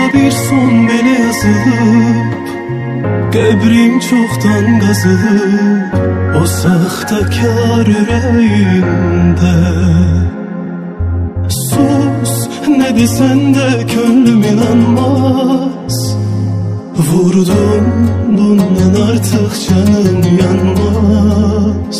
bir son belə yazılıb, qəbrim çoxdan qazılıb o saxtakar ürəyində. Sus, nə desən də könlüm inanmaz, vurdum bundan artıq canım yanmaz.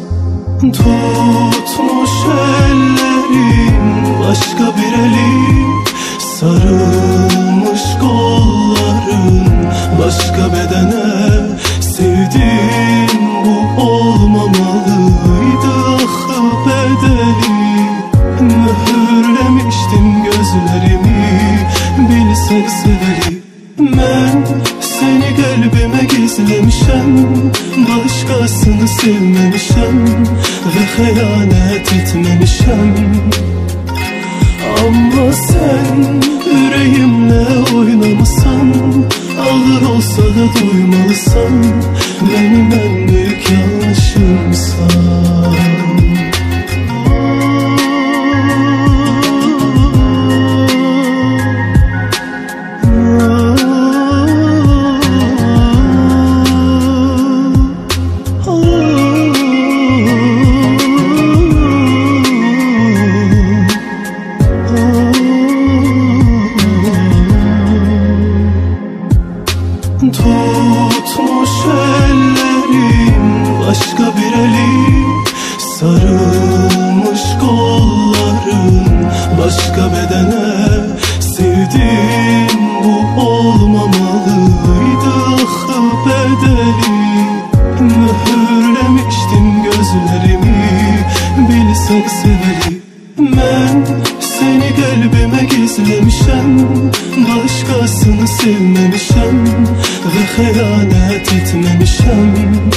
Tutmuş ellerim başka bir elim, sarılmış kolların başka bedene. Sevdim bu olmamalıydı ahı bedeli. Mühürlemiştim gözlerimi, bilsen seveli. Ben seni kalbime gizlemişem, başkasını sevmemişem ve hayanet etmemişem. Ama sen yüreğimle oynamışsan, ağır olsa da duymalısan, benim en büyük yanlışımsan. Tutmuş ellerim başka bir elim, sarılmış kolların başka bedene. Sevdim bu olmamalıydı ahı bedeli. Mühürlemiştim gözlerimi, bilsen seveli. Ben seni kalbime gizlemişem, başkasını sevmemişem ve hayanet etmemişem.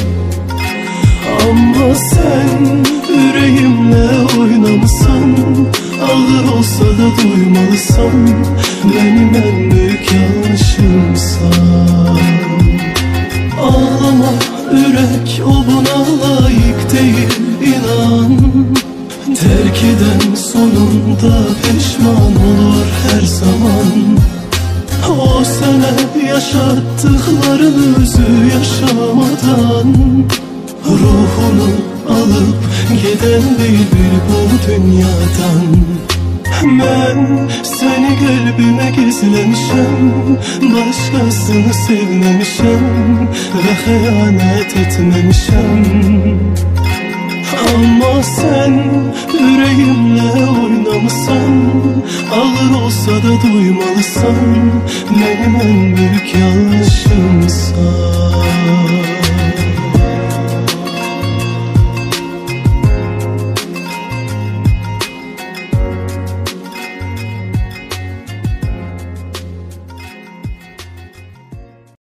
Ama sen yüreğimle oynamışsan, ağır olsa da duymalısan, benim en büyük yanlışımsan. Ağlama yürek, o buna layık değil inan. Terk eden sonunda pişman olur her zaman. O sana yaşattıklarını özü yaşamadan, ruhunu alıp giden bülbül bu dünyadan. Ben seni kalbime gizlemişem, başkasını sevmemişem ve hayanet etmemişem. Ama sen yüreğimle oynamışsan, ağır olsa da duymalısan, benim en büyük yanlışımsan.